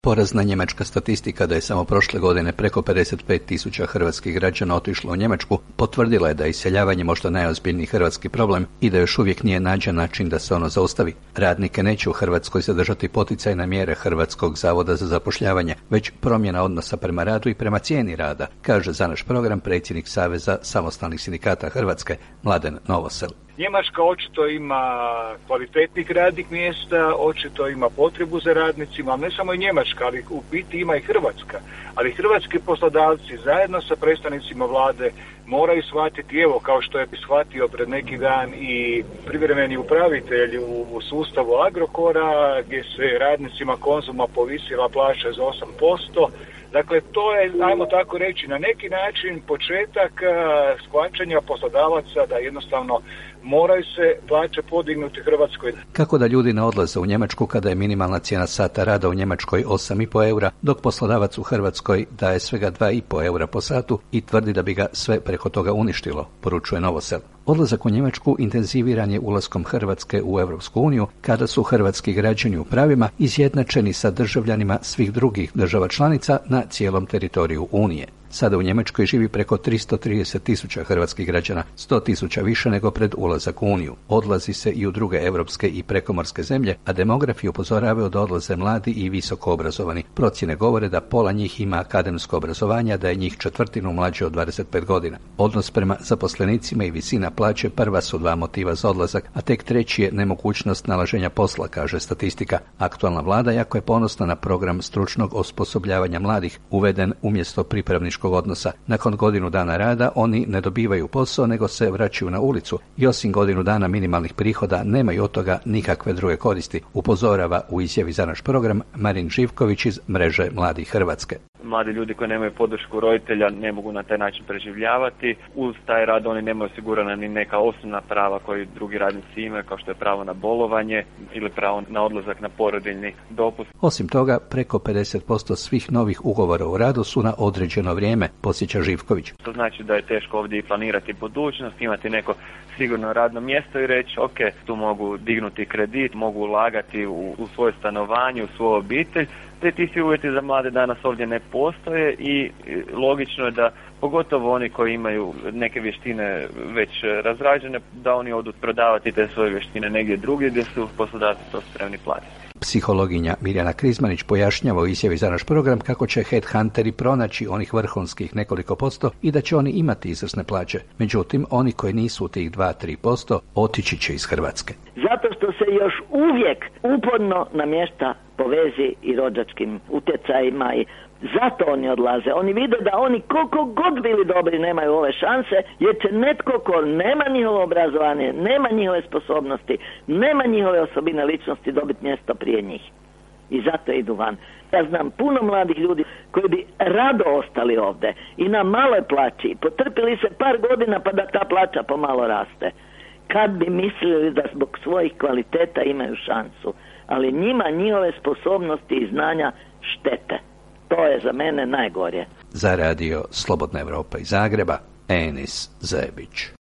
Porazna njemačka statistika da je samo prošle godine preko 55.000 hrvatskih građana otišlo u Njemačku potvrdila je da je iseljavanje možda najozbiljniji hrvatski problem i da još uvijek nije nađen način da se ono zaustavi. Radnike neće u Hrvatskoj zadržati poticajne mjere Hrvatskog zavoda za zapošljavanje, već promjena odnosa prema radu i prema cijeni rada, kaže za naš program predsjednik Saveza samostalnih sindikata Hrvatske, Mladen Novosel. Njemačka očito ima kvalitetnih radnih mjesta, očito ima potrebu za radnicima, ali ne samo i Njemačka, ali u biti ima i Hrvatska. Ali hrvatski poslodavci zajedno sa predstavnicima vlade moraju shvatiti, evo kao što je shvatio pred neki dan i privremeni upravitelj u sustavu Agrokora, gdje se radnicima Konzuma povisila plaća za 8%. Dakle, to je, ajmo tako reći, na neki način početak shvaćanja poslodavaca da jednostavno moraju se plaće podignuti Hrvatskoj. Kako da ljudi ne odlaze u Njemačku kada je minimalna cijena sata rada u Njemačkoj 8,5 eura, dok poslodavac u Hrvatskoj daje svega 2,5 eura po satu i tvrdi da bi ga sve preko toga uništilo, poručuje Novosel. Odlazak u Njemačku intenziviran je ulaskom Hrvatske u Europsku uniju, kada su hrvatski građani u pravima izjednačeni sa državljanima svih drugih država članica na cijelom teritoriju Unije. Sada u Njemačkoj živi preko 330.000 hrvatskih građana, 100.000 više nego pred ulazak u Uniju. Odlazi se i u druge europske i prekomorske zemlje, a demografi upozoravaju da odlaze mladi i visoko obrazovani. Procjene govore da pola njih ima akademsko obrazovanje, a da je njih četvrtinu mlađe od 25 godina. Odnos prema zaposlenicima i visina plaće prva su dva motiva za odlazak, a tek treći je nemogućnost nalaženja posla, kaže statistika. Aktualna vlada jako je ponosna na program stručnog osposobljavanja mladih, uveden umjesto pripravničkog odnosa. Nakon godinu dana rada oni ne dobivaju posao, nego se vraćaju na ulicu i osim godinu dana minimalnih prihoda nemaju od toga nikakve druge koristi, upozorava u izjavi za naš program Marin Živković iz Mreže mladih Hrvatske. Mladi ljudi koji nemaju podršku roditelja ne mogu na taj način preživljavati. Uz taj rad oni nemaju osigurana ni neka osnovna prava koji drugi radnici imaju, kao što je pravo na bolovanje ili pravo na odlazak na porodiljni dopust. Osim toga, preko 50% svih novih ugovora o radu su na određeno vrijeme, podsjeća Živković. To znači da je teško ovdje i planirati budućnost, imati neko sigurno radno mjesto i reći ok, tu mogu dignuti kredit, mogu ulagati u svoje stanovanje, u svoju obitelj. Te ti svi uvjeti za mlade danas ovdje ne postoje i logično je da pogotovo oni koji imaju neke vještine već razrađene, da oni odu prodavati te svoje vještine negdje drugdje gdje su poslodavci to spremni platiti. Psihologinja Mirjana Krizmanić pojašnjava u izjavi za naš program kako će headhunteri pronaći onih vrhunskih nekoliko posto i da će oni imati izvrsne plaće. Međutim, oni koji nisu u tih 2-3% otići će iz Hrvatske. Zato što se još uvijek uporno namješta po vezi i rođačkim utjecajima i zato oni odlaze. Oni vide da oni koliko god bili dobri nemaju ove šanse, jer će netko ko nema njihovo obrazovanje, nema njihove sposobnosti, nema njihove osobine ličnosti dobiti mjesto prije njih. I zato idu van. Ja znam puno mladih ljudi koji bi rado ostali ovdje i na maloj plaći, potrpili se par godina pa da ta plaća pomalo raste. Kad bi mislili da zbog svojih kvaliteta imaju šansu, ali njima njihove sposobnosti i znanja štete. To je za mene najgorje. Za radio Slobodna Europa iz Zagreba, Enis Zebić.